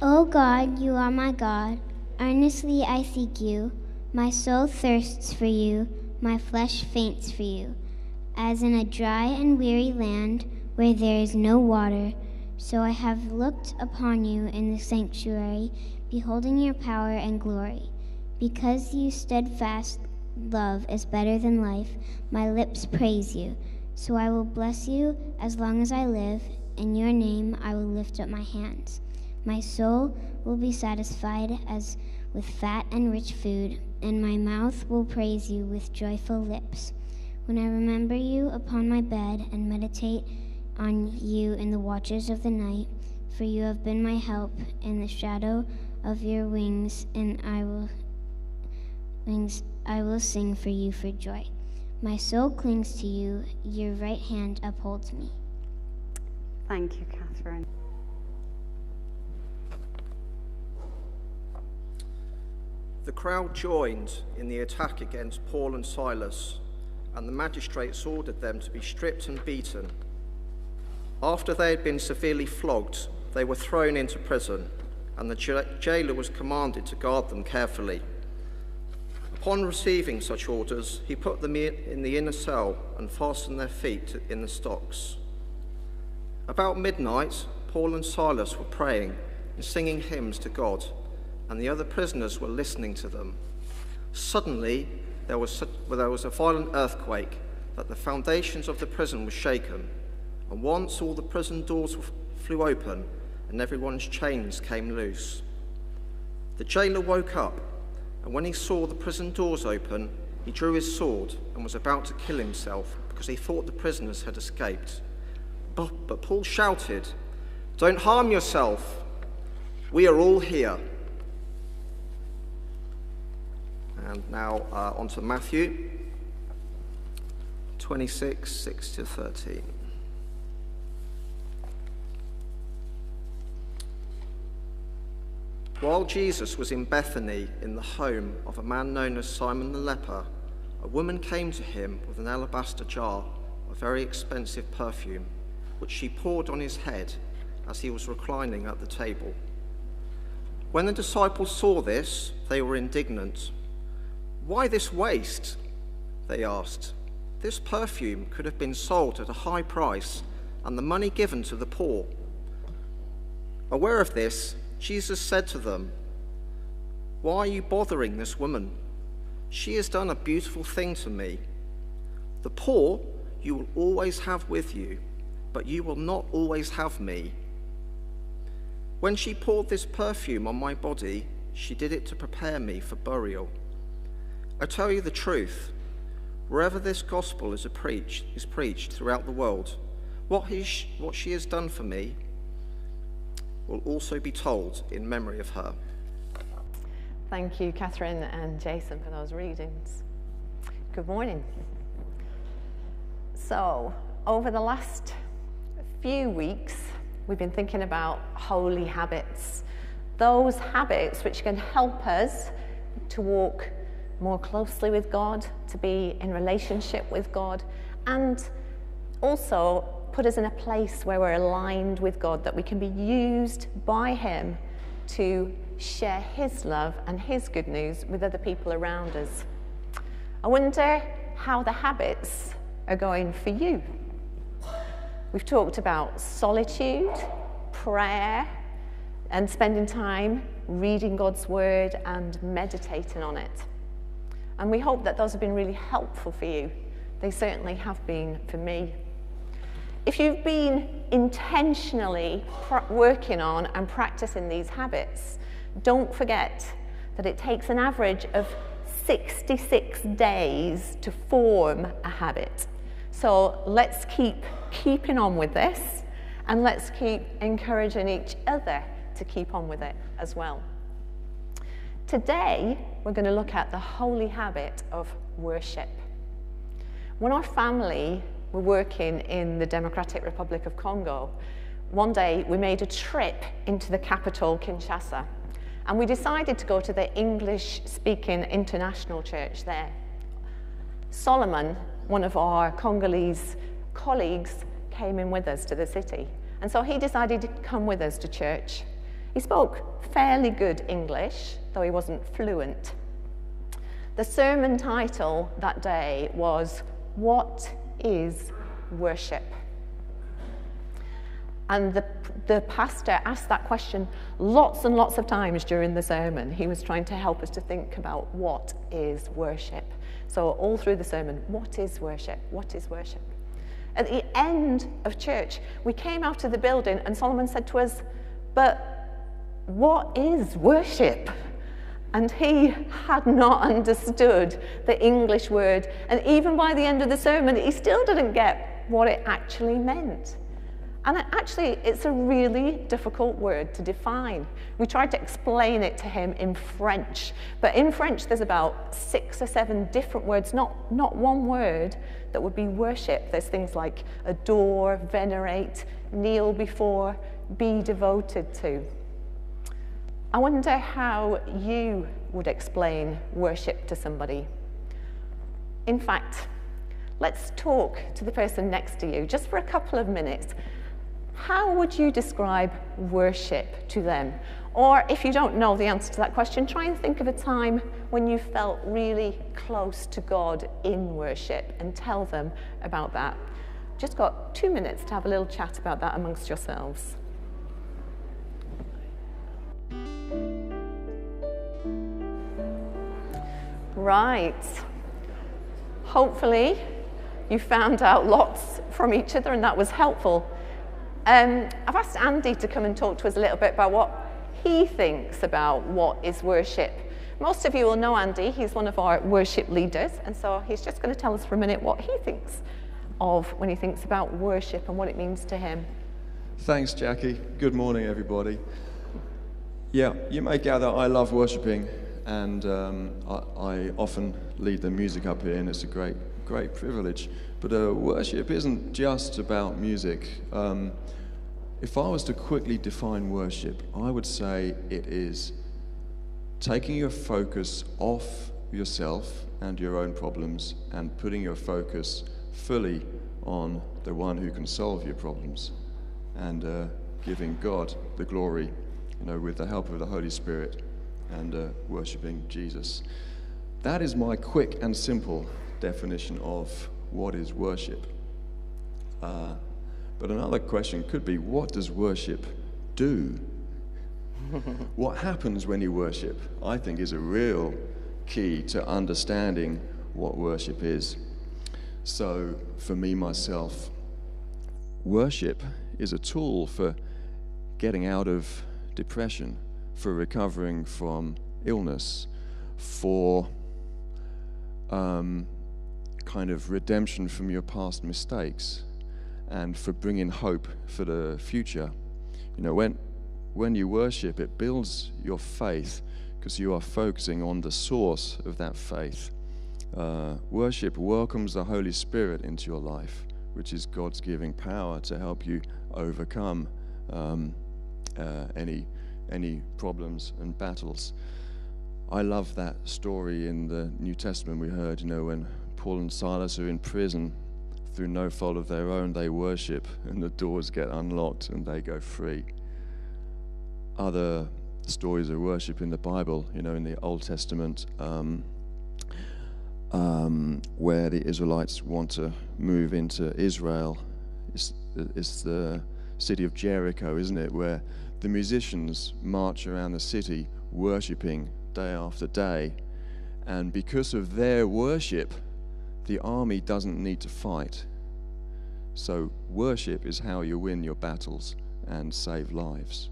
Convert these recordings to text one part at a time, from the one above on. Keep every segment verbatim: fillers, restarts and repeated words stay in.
O God, you are my God. Earnestly I seek you. My soul thirsts for you. My flesh faints for you. As in a dry and weary land where there is no water, so I have looked upon you in the sanctuary, beholding your power and glory. Because you steadfast love is better than life, my lips praise you. So I will bless you as long as I live. In your name I will lift up my hands. My soul will be satisfied as with fat and rich food, and my mouth will praise you with joyful lips. When I remember you upon my bed and meditate on you in the watches of the night, for you have been my help. In the shadow of your wings, and I will wings I will sing for you for joy. My soul clings to you, your right hand upholds me. Thank you, Catherine. The crowd joined in the attack against Paul and Silas, and the magistrates ordered them to be stripped and beaten. After they had been severely flogged, they were thrown into prison, and the jailer was commanded to guard them carefully. Upon receiving such orders, he put them in the inner cell and fastened their feet in the stocks. About midnight, Paul and Silas were praying and singing hymns to God, and the other prisoners were listening to them. Suddenly, there was, such, well, there was a violent earthquake that the foundations of the prison were shaken, and once all the prison doors flew open and everyone's chains came loose. The jailer woke up, and when he saw the prison doors open, he drew his sword and was about to kill himself because he thought the prisoners had escaped. But, but Paul shouted, "Don't harm yourself. We are all here." And now uh, on to Matthew twenty-six, six to thirteen. While Jesus was in Bethany in the home of a man known as Simon the leper, a woman came to him with an alabaster jar of very expensive perfume, which she poured on his head as he was reclining at the table. When the disciples saw this, they were indignant. "Why this waste?" they asked. "This perfume could have been sold at a high price and the money given to the poor." Aware of this, Jesus said to them, "Why are you bothering this woman? She has done a beautiful thing to me. The poor you will always have with you, but you will not always have me. When she poured this perfume on my body, she did it to prepare me for burial. I tell you the truth, wherever this gospel is preached, is preached throughout the world, what, he, what she has done for me will also be told in memory of her." Thank you, Catherine and Jason, for those readings. Good morning. So, over the last few weeks, we've been thinking about holy habits, those habits which can help us to walk more closely with God, to be in relationship with God, and also put us in a place where we're aligned with God, that we can be used by him to share his love and his good news with other people around us. I wonder how the habits are going for you. We've talked about solitude, prayer, and spending time reading God's word and meditating on it. And we hope that those have been really helpful for you. They certainly have been for me. If you've been intentionally working on and practicing these habits, don't forget that it takes an average of sixty-six days to form a habit. So let's keep keeping on with this, and let's keep encouraging each other to keep on with it as well. Today, we're going to look at the holy habit of worship. When our family were working in the Democratic Republic of Congo, one day we made a trip into the capital, Kinshasa, and we decided to go to the English-speaking international church there. Solomon, one of our Congolese colleagues, came in with us to the city, and so he decided to come with us to church. He spoke fairly good English, though he wasn't fluent. The sermon title that day was, "What is Worship?" And the, the pastor asked that question lots and lots of times during the sermon. He was trying to help us to think about what is worship. So all through the sermon, what is worship? What is worship? At the end of church, we came out of the building and Solomon said to us, "But what is worship?" And he had not understood the English word. And even by the end of the sermon, he still didn't get what it actually meant. And it actually, it's a really difficult word to define. We tried to explain it to him in French, but in French there's about six or seven different words, not, not one word that would be worship. There's things like adore, venerate, kneel before, be devoted to. I wonder how you would explain worship to somebody. In fact, let's talk to the person next to you just for a couple of minutes. How would you describe worship to them? Or if you don't know the answer to that question, try and think of a time when you felt really close to God in worship and tell them about that. Just got two minutes to have a little chat about that amongst yourselves. Right. Hopefully you found out lots from each other and that was helpful. Um, I've asked Andy to come and talk to us a little bit about what he thinks about what is worship. Most of you will know Andy. He's one of our worship leaders, and so he's just going to tell us for a minute what he thinks of when he thinks about worship and what it means to him. Thanks, Jackie. Good morning, everybody. Yeah, you may gather I love worshipping, and um, I, I often lead the music up here, and it's a great, great privilege. But uh, worship isn't just about music. Um, if I was to quickly define worship, I would say it is taking your focus off yourself and your own problems and putting your focus fully on the one who can solve your problems, and uh, giving God the glory, you know, with the help of the Holy Spirit, and uh, worshipping Jesus. That is my quick and simple definition of what is worship. Uh, but another question could be, what does worship do? What happens when you worship, I think, is a real key to understanding what worship is. So for me, myself, worship is a tool for getting out of depression, for recovering from illness, for um, kind of redemption from your past mistakes, and for bringing hope for the future. You know, when when you worship, it builds your faith because you are focusing on the source of that faith. Uh, worship welcomes the Holy Spirit into your life, which is God's giving power to help you overcome um, uh, any any problems and battles. I love that story in the New Testament we heard, you know, when Paul and Silas are in prison through no fault of their own, they worship and the doors get unlocked and they go free. Other stories of worship in the Bible, you know, in the Old Testament, um, um, where the Israelites want to move into Israel, it's, it's the city of Jericho, isn't it, where the musicians march around the city worshipping day after day, and because of their worship, the army doesn't need to fight. So worship is how you win your battles and save lives.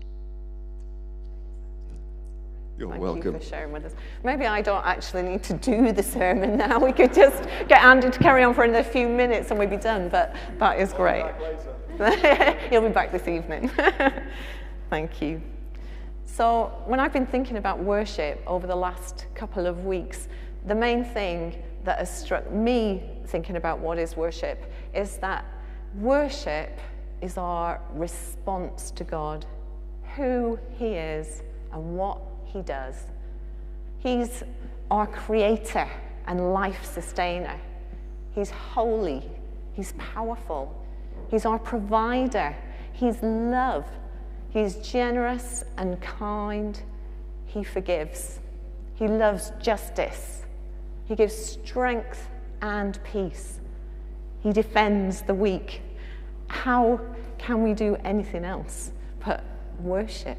You're Thank welcome. you for sharing with us. Maybe I don't actually need to do the sermon now. We could just get Andy to carry on for another few minutes and we'd be done, but that is great. He'll be back this evening. Thank you. So when I've been thinking about worship over the last couple of weeks, the main thing that has struck me thinking about what is worship is that worship is our response to God, who He is and what He does. He's our creator and life sustainer. He's holy. He's powerful. He's our provider. He's love. He's generous and kind. He forgives. He loves justice. He gives strength and peace. He defends the weak. How can we do anything else but worship?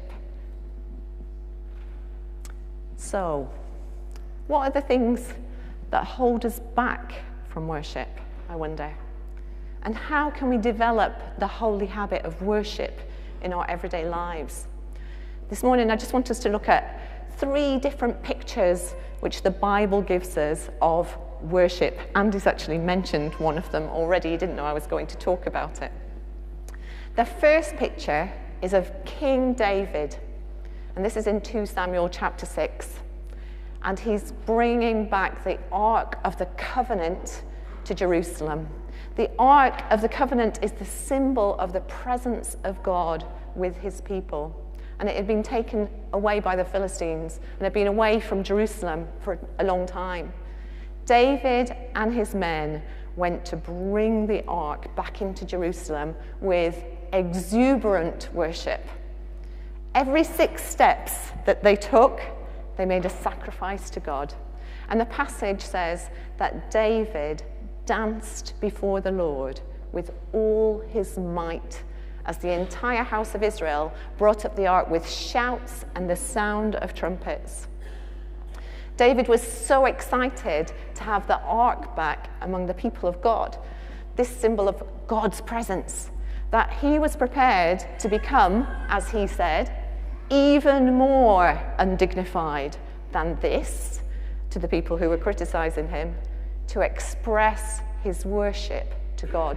So, what are the things that hold us back from worship, I wonder? And how can we develop the holy habit of worship in our everyday lives? This morning, I just want us to look at three different pictures which the Bible gives us of worship. Andy's actually mentioned one of them already. He didn't know I was going to talk about it. The first picture is of King David, and this is in Second Samuel chapter six. And he's bringing back the Ark of the Covenant to Jerusalem. The Ark of the Covenant is the symbol of the presence of God with his people. And it had been taken away by the Philistines and had been away from Jerusalem for a long time. David and his men went to bring the Ark back into Jerusalem with exuberant worship. Every six steps that they took, they made a sacrifice to God. And the passage says that David danced before the Lord with all his might as the entire house of Israel brought up the ark with shouts and the sound of trumpets. David was so excited to have the ark back among the people of God, this symbol of God's presence, that he was prepared to become, as he said, even more undignified than this to the people who were criticizing him, to express his worship to God.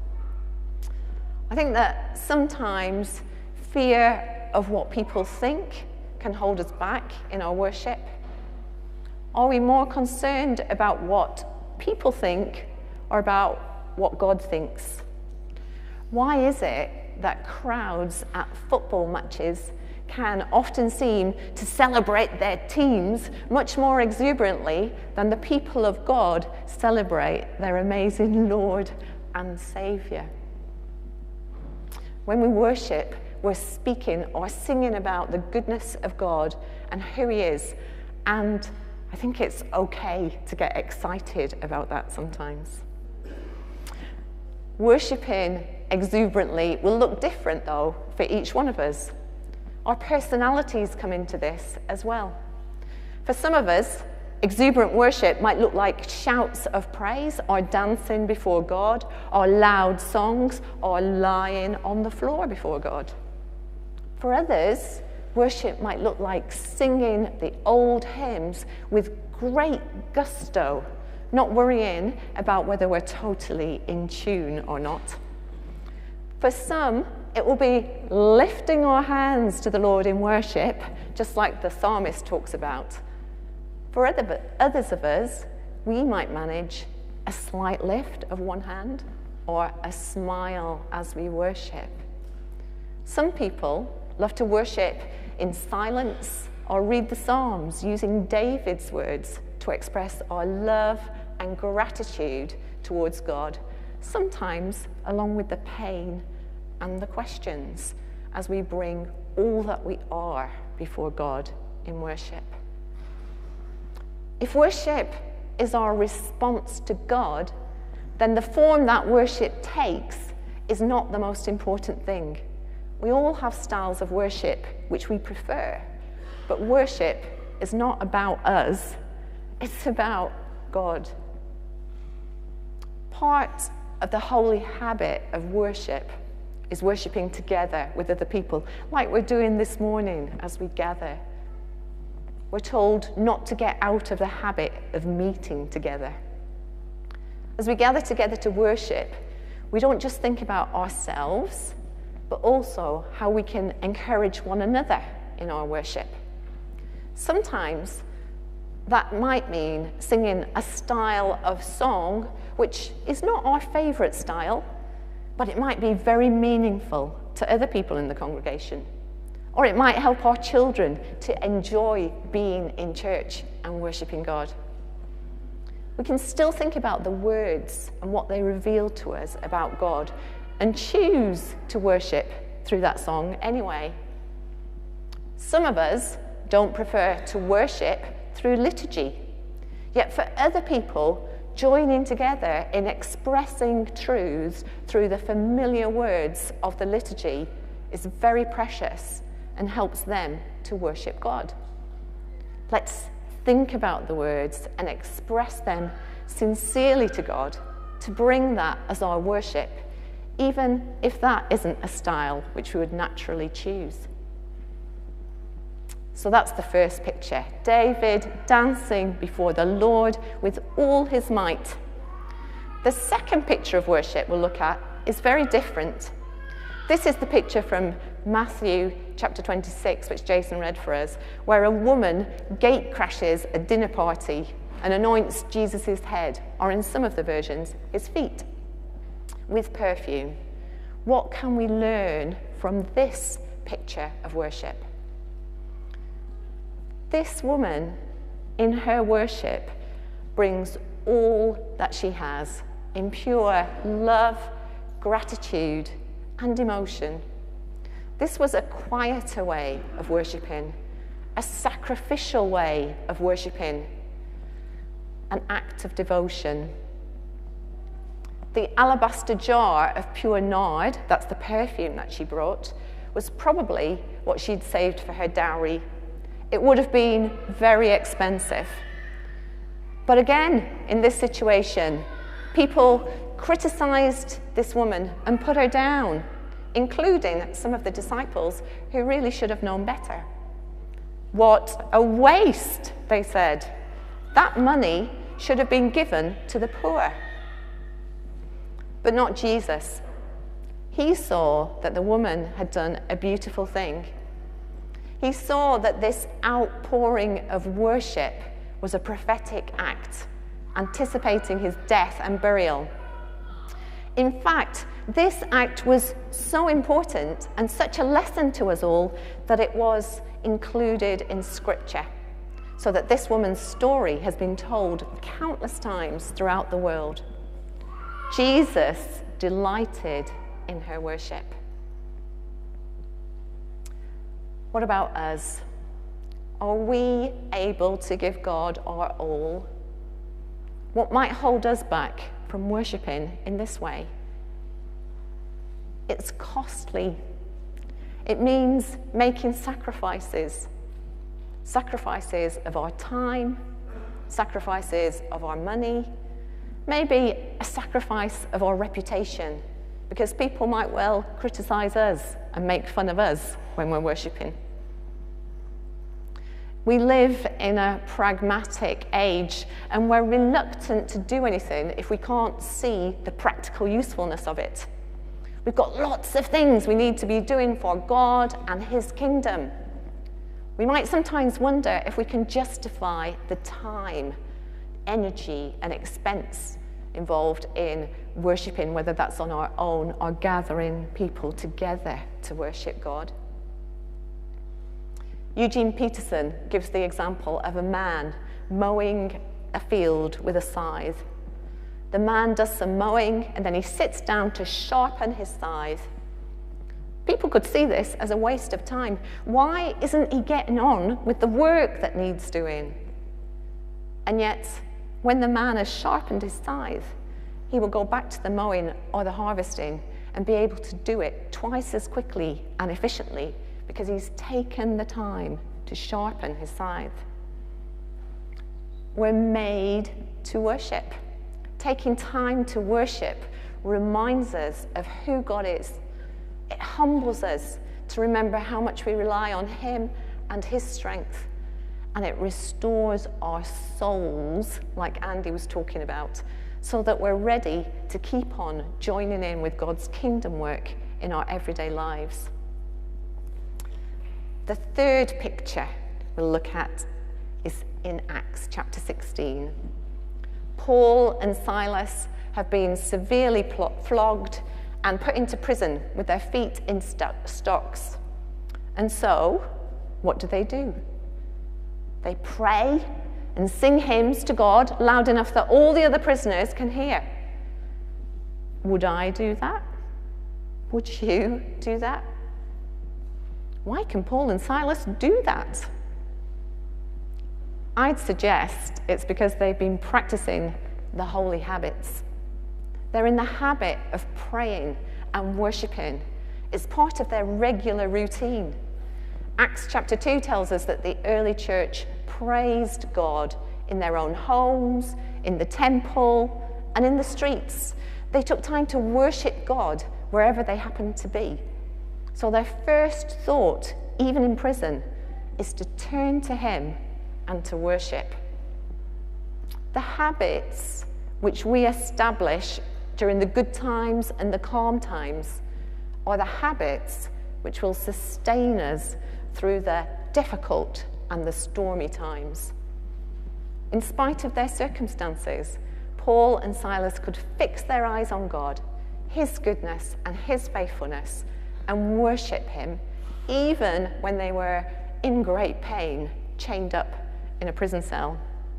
I think that sometimes fear of what people think can hold us back in our worship. Are we more concerned about what people think or about what God thinks? Why is it that crowds at football matches can often seem to celebrate their teams much more exuberantly than the people of God celebrate their amazing Lord and Saviour? When we worship, we're speaking or singing about the goodness of God and who he is. And I think it's okay to get excited about that sometimes. Worshipping exuberantly will look different, though, for each one of us. Our personalities come into this as well. For some of us, exuberant worship might look like shouts of praise, or dancing before God, or loud songs, or lying on the floor before God. For others, worship might look like singing the old hymns with great gusto, not worrying about whether we're totally in tune or not. For some, it will be lifting our hands to the Lord in worship, just like the psalmist talks about. For other, others of us, we might manage a slight lift of one hand or a smile as we worship. Some people love to worship in silence or read the Psalms using David's words to express our love and gratitude towards God, sometimes along with the pain and the questions as we bring all that we are before God in worship. If worship is our response to God, then the form that worship takes is not the most important thing. We all have styles of worship which we prefer, but worship is not about us, it's about God. Part of the holy habit of worship is worshipping together with other people, like we're doing this morning as we gather. We're told not to get out of the habit of meeting together. As we gather together to worship, we don't just think about ourselves, but also how we can encourage one another in our worship. Sometimes that might mean singing a style of song which is not our favourite style, but it might be very meaningful to other people in the congregation. Or it might help our children to enjoy being in church and worshipping God. We can still think about the words and what they reveal to us about God and choose to worship through that song anyway. Some of us don't prefer to worship through liturgy. Yet for other people, joining together in expressing truths through the familiar words of the liturgy is very precious and helps them to worship God. Let's think about the words and express them sincerely to God, to bring that as our worship, even if that isn't a style which we would naturally choose. So that's the first picture. David dancing before the Lord with all his might. The second picture of worship we'll look at is very different. This is the picture from Matthew chapter twenty-six, which Jason read for us, where a woman gate crashes a dinner party and anoints Jesus' head, or in some of the versions, his feet, with perfume. What can we learn from this picture of worship? This woman, in her worship, brings all that she has in pure love, gratitude, and emotion. This was a quieter way of worshipping, a sacrificial way of worshipping, an act of devotion. The alabaster jar of pure nard, that's the perfume that she brought, was probably what she'd saved for her dowry. It would have been very expensive. But again, in this situation, people criticized this woman and put her down, including some of the disciples who really should have known better. What a waste, they said. That money should have been given to the poor. But not Jesus. He saw that the woman had done a beautiful thing. He saw that this outpouring of worship was a prophetic act, anticipating his death and burial. In fact, this act was so important and such a lesson to us all that it was included in Scripture, so that this woman's story has been told countless times throughout the world. Jesus delighted in her worship. What about us? Are we able to give God our all? What might hold us back from worshipping in this way? It's costly. It means making sacrifices. Sacrifices of our time, sacrifices of our money, maybe a sacrifice of our reputation, because people might well criticize us and make fun of us when we're worshipping. We live in a pragmatic age, and we're reluctant to do anything if we can't see the practical usefulness of it. We've got lots of things we need to be doing for God and his kingdom. We might sometimes wonder if we can justify the time, energy, and expense involved in worshipping, whether that's on our own or gathering people together to worship God. Eugene Peterson gives the example of a man mowing a field with a scythe. The man does some mowing and then he sits down to sharpen his scythe. People could see this as a waste of time. Why isn't he getting on with the work that needs doing? And yet, when the man has sharpened his scythe, he will go back to the mowing or the harvesting and be able to do it twice as quickly and efficiently because he's taken the time to sharpen his scythe. We're made to worship. Taking time to worship reminds us of who God is. It humbles us to remember how much we rely on him and his strength. And it restores our souls, like Andy was talking about, so that we're ready to keep on joining in with God's kingdom work in our everyday lives. The third picture we'll look at is in Acts chapter sixteen. Paul and Silas have been severely flogged and put into prison with their feet in stocks. And so, what do they do? They pray and sing hymns to God loud enough that all the other prisoners can hear. Would I do that? Would you do that? Why can Paul and Silas do that? I'd suggest it's because they've been practicing the holy habits. They're in the habit of praying and worshipping. It's part of their regular routine. Acts chapter two tells us that the early church praised God in their own homes, in the temple, and in the streets. They took time to worship God wherever they happened to be. So their first thought, even in prison, is to turn to Him and to worship. The habits which we establish during the good times and the calm times are the habits which will sustain us through the difficult and the stormy times. In spite of their circumstances, Paul and Silas could fix their eyes on God, His goodness and His faithfulness, and worship Him, even when they were in great pain, chained up in a prison cell.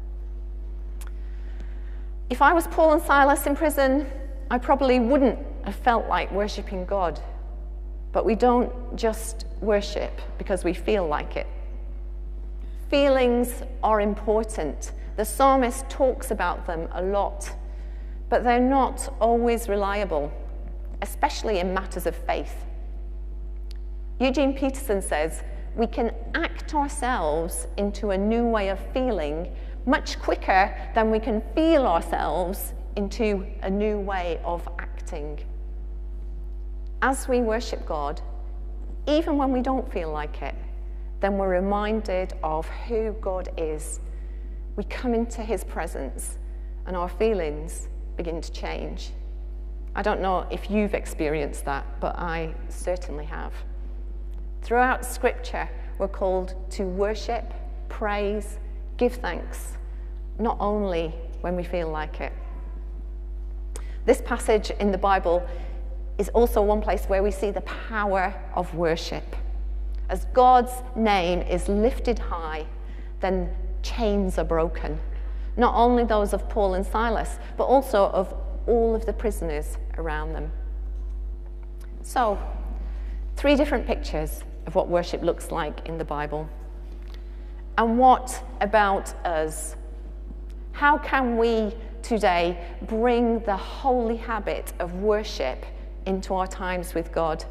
If I was Paul and Silas in prison, I probably wouldn't have felt like worshipping God. But we don't just worship because we feel like it. Feelings are important. The psalmist talks about them a lot, but they're not always reliable, especially in matters of faith. Eugene Peterson says, we can act ourselves into a new way of feeling much quicker than we can feel ourselves into a new way of acting. As we worship God, even when we don't feel like it, then we're reminded of who God is. We come into His presence and our feelings begin to change. I don't know if you've experienced that, but I certainly have. Throughout Scripture, we're called to worship, praise, give thanks, not only when we feel like it. This passage in the Bible is also one place where we see the power of worship. As God's name is lifted high, then chains are broken. Not only those of Paul and Silas, but also of all of the prisoners around them. So, three different pictures of what worship looks like in the Bible. And what about us? How can we today bring the holy habit of worship into our times with God?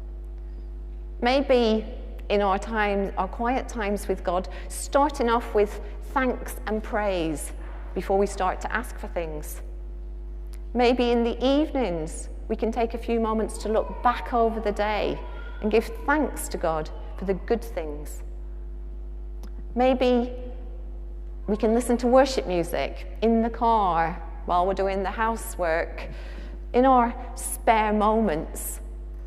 Maybe in our time, our quiet times with God, starting off with thanks and praise before we start to ask for things. Maybe in the evenings, we can take a few moments to look back over the day and give thanks to God for the good things. Maybe we can listen to worship music in the car while we're doing the housework, in our spare moments.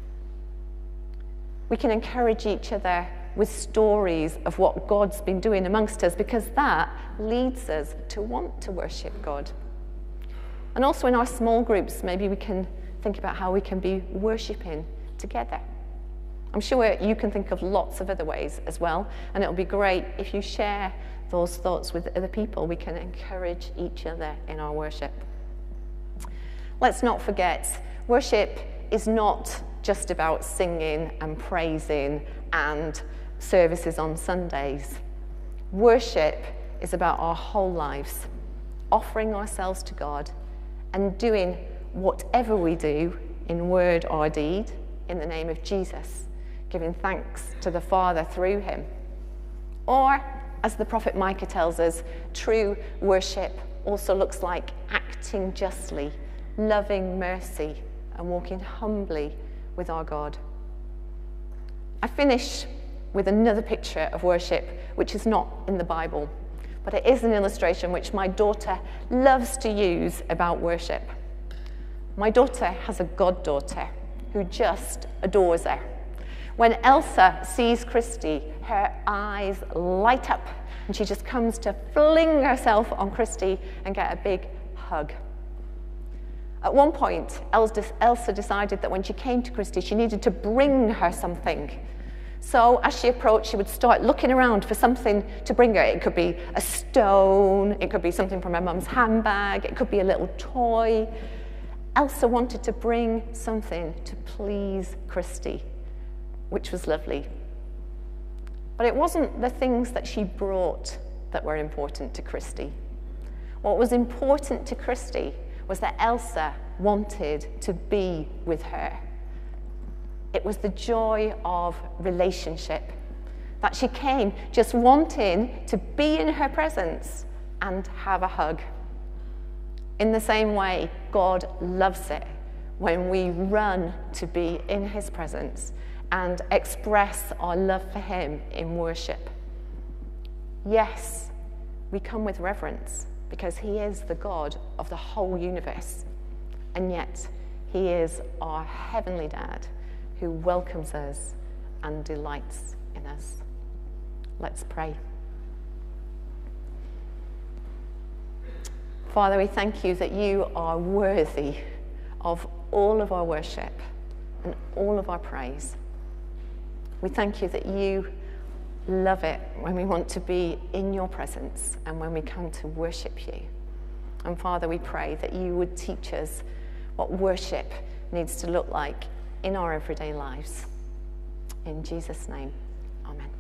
We can encourage each other with stories of what God's been doing amongst us, because that leads us to want to worship God. And also in our small groups, maybe we can think about how we can be worshipping together. I'm sure you can think of lots of other ways as well, and it'll be great if you share those thoughts with other people. We can encourage each other in our worship. Let's not forget, worship is not just about singing and praising and services on Sundays. Worship is about our whole lives, offering ourselves to God and doing whatever we do in word or deed in the name of Jesus, giving thanks to the Father through Him. Or, as the prophet Micah tells us, true worship also looks like acting justly, loving mercy, and walking humbly with our God. I finish with another picture of worship, which is not in the Bible, but it is an illustration which my daughter loves to use about worship. My daughter has a goddaughter who just adores her. When Elsa sees Christy, her eyes light up, and she just comes to fling herself on Christy and get a big hug. At one point, Elsa decided that when she came to Christy, she needed to bring her something. So as she approached, she would start looking around for something to bring her. It could be a stone, it could be something from her mum's handbag, it could be a little toy. Elsa wanted to bring something to please Christy, which was lovely. But it wasn't the things that she brought that were important to Christy. What was important to Christy was that Elsa wanted to be with her. It was the joy of relationship, that she came just wanting to be in her presence and have a hug. In the same way, God loves it when we run to be in his presence and express our love for him in worship. Yes, we come with reverence because he is the God of the whole universe. And yet, he is our heavenly dad who welcomes us and delights in us. Let's pray. Father, we thank you that you are worthy of all of our worship and all of our praise. We thank you that you love it when we want to be in your presence and when we come to worship you. And Father, we pray that you would teach us what worship needs to look like in our everyday lives. In Jesus' name, amen.